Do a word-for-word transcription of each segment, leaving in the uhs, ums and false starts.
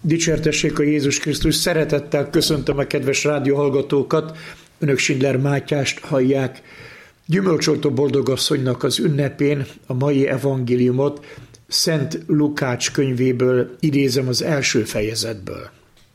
Dicsértessék a Jézus Krisztus, szeretettel köszöntöm a kedves rádióhallgatókat, önök Schindler Mátyást hallják. Gyümölcsoltó boldogasszonynak az ünnepén a mai evangéliumot Szent Lukács könyvéből idézem az első fejezetből.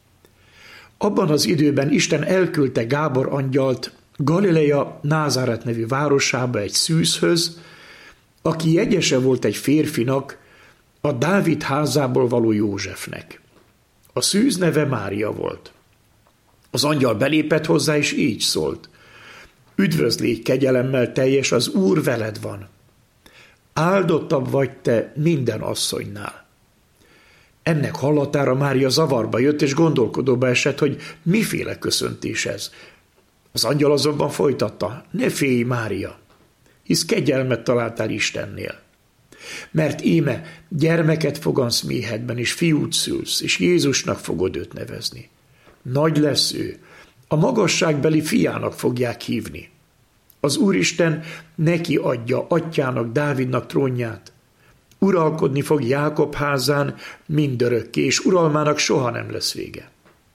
Abban az időben Isten elküldte Gábor angyalt Galilea Názáret nevű városába egy szűzhöz, aki jegyese volt egy férfinak, a Dávid házából való Józsefnek. A szűz neve Mária volt. Az angyal belépett hozzá, és így szólt: Üdvözlégy, kegyelemmel teljes, az Úr veled van. Áldottabb vagy te minden asszonynál. Ennek hallatára Mária zavarba jött, és gondolkodóba esett, hogy miféle köszöntés ez. Az angyal azonban folytatta: Ne félj, Mária, hisz kegyelmet találtál Istennél. Mert íme gyermeket fogansz méhedben, és fiút szülsz, és Jézusnak fogod őt nevezni. Nagy lesz ő, a magasságbeli fiának fogják hívni. Az Úristen neki adja atyának, Dávidnak trónját. Uralkodni fog Jákob házán mindörökké, és uralmának soha nem lesz vége.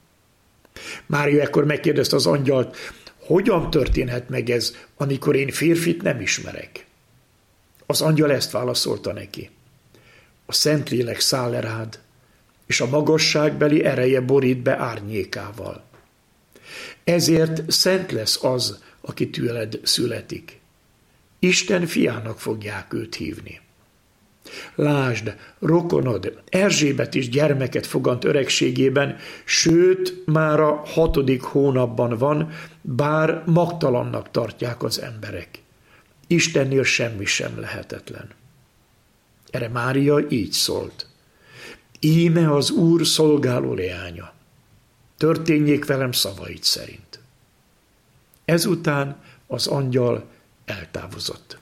Mária ekkor megkérdezte az angyalt: Hogyan történhet meg ez, amikor én férfit nem ismerek? Az angyal ezt válaszolta neki: A Szentlélek száll le rád, és a magasságbeli ereje borít be árnyékával. Ezért szent lesz az, aki tőled születik. Isten fiának fogják őt hívni. Lásd, rokonod, Erzsébet is gyermeket fogant öregségében, sőt, már a hatodik hónapban van, bár magtalannak tartják az emberek. Istennél semmi sem lehetetlen. Erre Mária így szólt: Íme az Úr szolgáló leánya. Történjék velem szavaid szerint. Ezután az angyal eltávozott.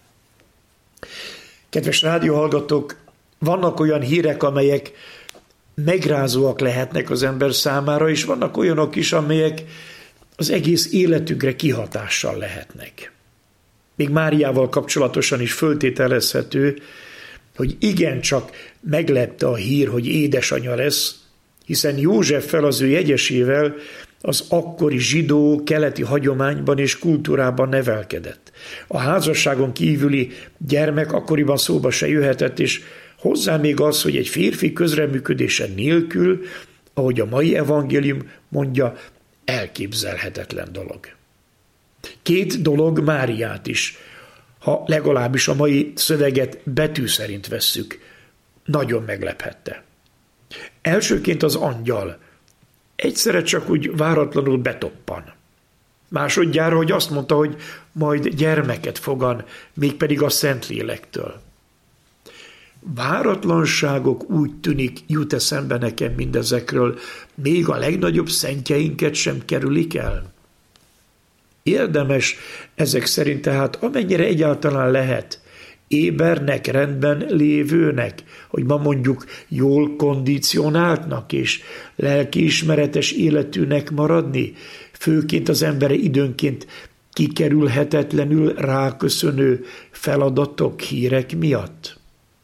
Kedves rádióhallgatók, vannak olyan hírek, amelyek megrázóak lehetnek az ember számára, és vannak olyanok is, amelyek az egész életünkre kihatással lehetnek. Még Máriával kapcsolatosan is föltételezhető, hogy igencsak meglepte a hír, hogy édesanyja lesz, hiszen Józseffel, az ő jegyesével az akkori zsidó keleti hagyományban és kultúrában nevelkedett. A házasságon kívüli gyermek akkoriban szóba se jöhetett, és hozzá még az, hogy egy férfi közreműködése nélkül, ahogy a mai evangélium mondja, elképzelhetetlen dolog. Két dolog Máriát is, ha legalábbis a mai szöveget betű szerint vesszük, nagyon meglephette. Elsőként az angyal egyszerre csak úgy váratlanul betoppan. Másodjára, hogy azt mondta, hogy majd gyermeket fogan, mégpedig a Szentlélektől. Váratlanságok, úgy tűnik, jut eszembe nekem mindezekről, még a legnagyobb szentjeinket sem kerülik el. Érdemes ezek szerint tehát, amennyire egyáltalán lehet, ébernek, rendben lévőnek, hogy ma mondjuk jól kondicionáltnak és lelkiismeretes életűnek maradni, főként az embere időnként kikerülhetetlenül ráköszönő feladatok, hírek miatt.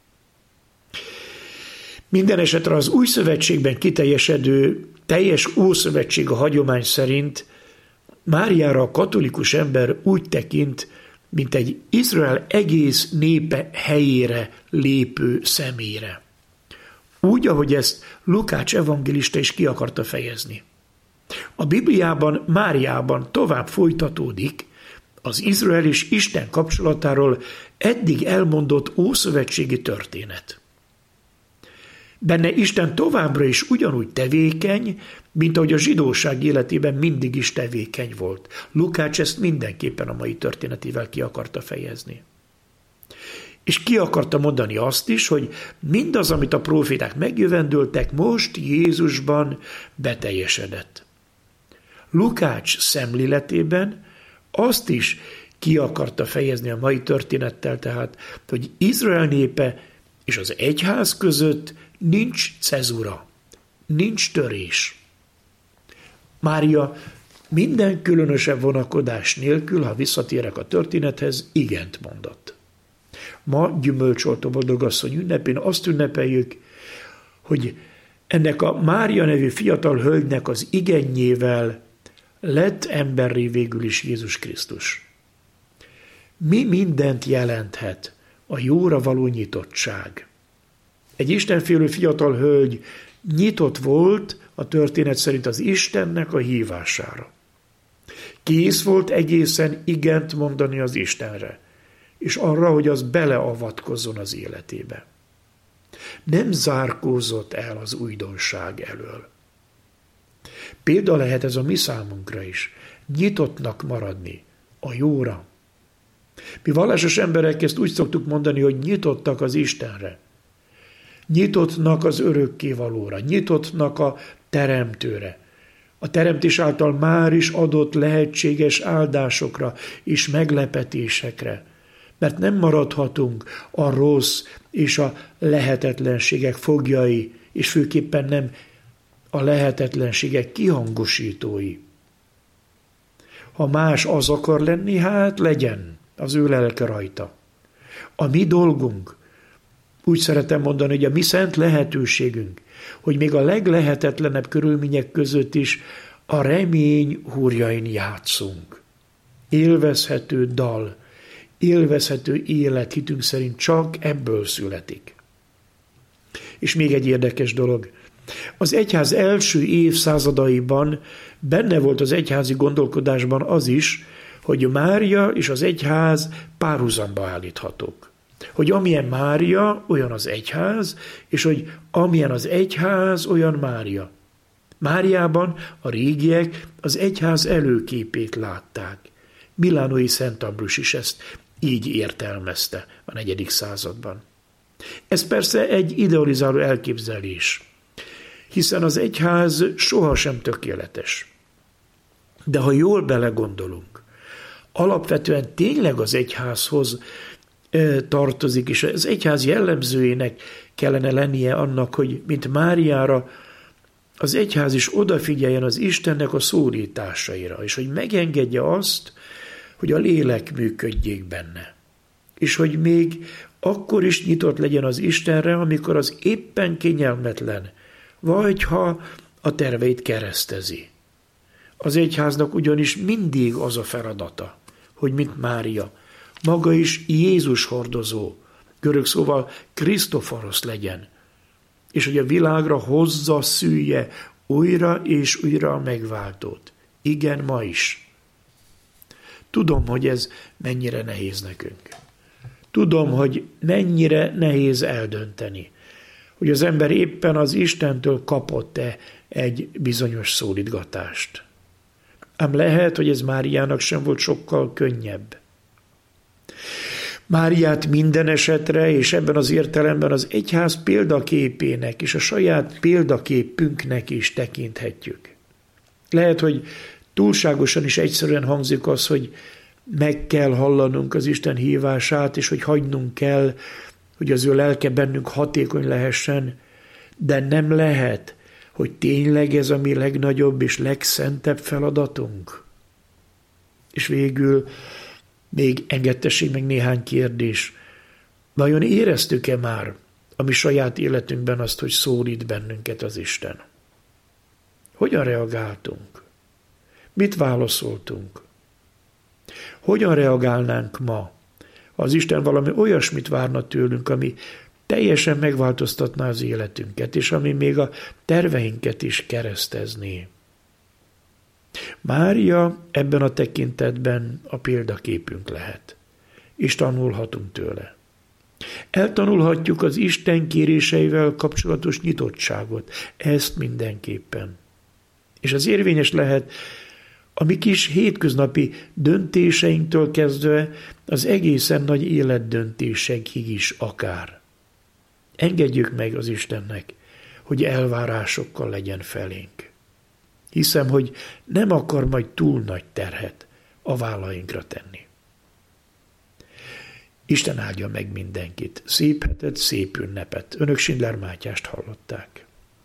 Minden esetre az új szövetségben kiteljesedő teljes ószövetség a hagyomány szerint Máriára a katolikus ember úgy tekint, mint egy Izrael egész népe helyére lépő személyre. Úgy, ahogy ezt Lukács evangélista is ki akarta fejezni. A Bibliában, Máriában tovább folytatódik az Izrael és Isten kapcsolatáról eddig elmondott ószövetségi történet. Benne Isten továbbra is ugyanúgy tevékeny, mint ahogy a zsidóság életében mindig is tevékeny volt. Lukács ezt mindenképpen a mai történetével ki akarta fejezni. És ki akarta mondani azt is, hogy mindaz, amit a próféták megjövendöltek, most Jézusban beteljesedett. Lukács szemléletében azt is ki akarta fejezni a mai történettel, tehát, hogy Izrael népe és az egyház között nincs cezura, nincs törés. Mária minden különösebb vonakodás nélkül, ha visszatérek a történethez, igent mondott. Ma gyümölcsoltó boldogasszony ünnepén azt ünnepeljük, hogy ennek a Mária nevű fiatal hölgynek az igennyével lett emberré végül is Jézus Krisztus. Mi mindent jelenthet a jóra való nyitottság? Egy istenfélő fiatal hölgy nyitott volt a történet szerint az Istennek a hívására. Kész volt egészen igent mondani az Istenre, és arra, hogy az beleavatkozzon az életébe. Nem zárkózott el az újdonság elől. Példa lehet ez a mi számunkra is, nyitottnak maradni a jóra. Mi vallásos emberek ezt úgy szoktuk mondani, hogy nyitottak az Istenre, nyitottnak az örökkévalóra, nyitottnak a teremtőre, a teremtés által már is adott lehetséges áldásokra és meglepetésekre, mert nem maradhatunk a rossz és a lehetetlenségek foglyai, és főképpen nem a lehetetlenségek kihangosítói. Ha más az akar lenni, hát legyen az ő lelke rajta. A mi dolgunk, úgy szeretem mondani, hogy a mi szent lehetőségünk, hogy még a leglehetetlenebb körülmények között is a remény húrjain játszunk. Élvezhető dal, élvezhető élet hitünk szerint csak ebből születik. És még egy érdekes dolog. Az egyház első évszázadaiban benne volt az egyházi gondolkodásban az is, hogy Mária és az egyház párhuzamba állíthatók. Hogy amilyen Mária, olyan az egyház, és hogy amilyen az egyház, olyan Mária. Máriában a régiek az egyház előképét látták. Milánói Szent Ambrus is ezt így értelmezte a negyedik században. Ez persze egy idealizáló elképzelés, hiszen az egyház sohasem tökéletes. De ha jól belegondolunk, alapvetően tényleg az egyházhoz tartozik, és az egyház jellemzőjének kellene lennie annak, hogy mint Máriára az egyház is odafigyeljen az Istennek a szólításaira, és hogy megengedje azt, hogy a lélek működjék benne. És hogy még akkor is nyitott legyen az Istenre, amikor az éppen kényelmetlen, vagy ha a terveit keresztezi. Az egyháznak ugyanis mindig az a feladata, hogy mint Mária, maga is Jézus hordozó, görög szóval Krisztoforos legyen, és hogy a világra hozza, szülje újra és újra a megváltót. Igen, ma is. Tudom, hogy ez mennyire nehéz nekünk. Tudom, hogy mennyire nehéz eldönteni, hogy az ember éppen az Istentől kapott-e egy bizonyos szólítgatást. Ám lehet, hogy ez Máriának sem volt sokkal könnyebb. Máriát minden esetre, és ebben az értelemben az egyház példaképének és a saját példaképünknek is tekinthetjük. Lehet, hogy túlságosan is egyszerűen hangzik az, hogy meg kell hallanunk az Isten hívását, és hogy hagynunk kell, hogy az ő lelke bennünk hatékony lehessen, de nem lehet, hogy tényleg ez a mi legnagyobb és legszentebb feladatunk. És végül még engedtessék meg néhány kérdés. Vajon éreztük-e már a mi saját életünkben azt, hogy szólít bennünket az Isten? Hogyan reagáltunk? Mit válaszoltunk? Hogyan reagálnánk ma? Az Isten valami olyasmit várna tőlünk, ami teljesen megváltoztatná az életünket, és ami még a terveinket is keresztezné. Mária ebben a tekintetben a példaképünk lehet, és tanulhatunk tőle. Eltanulhatjuk az Isten kéréseivel kapcsolatos nyitottságot, ezt mindenképpen. És az érvényes lehet a mi kis hétköznapi döntéseinktől kezdve az egészen nagy életdöntésekig is akár. Engedjük meg az Istennek, hogy elvárásokkal legyen felénk. Hiszem, hogy nem akar majd túl nagy terhet a vállainkra tenni. Isten áldja meg mindenkit. Szép hetet, szép ünnepet. Önök Schindler Mátyást hallották.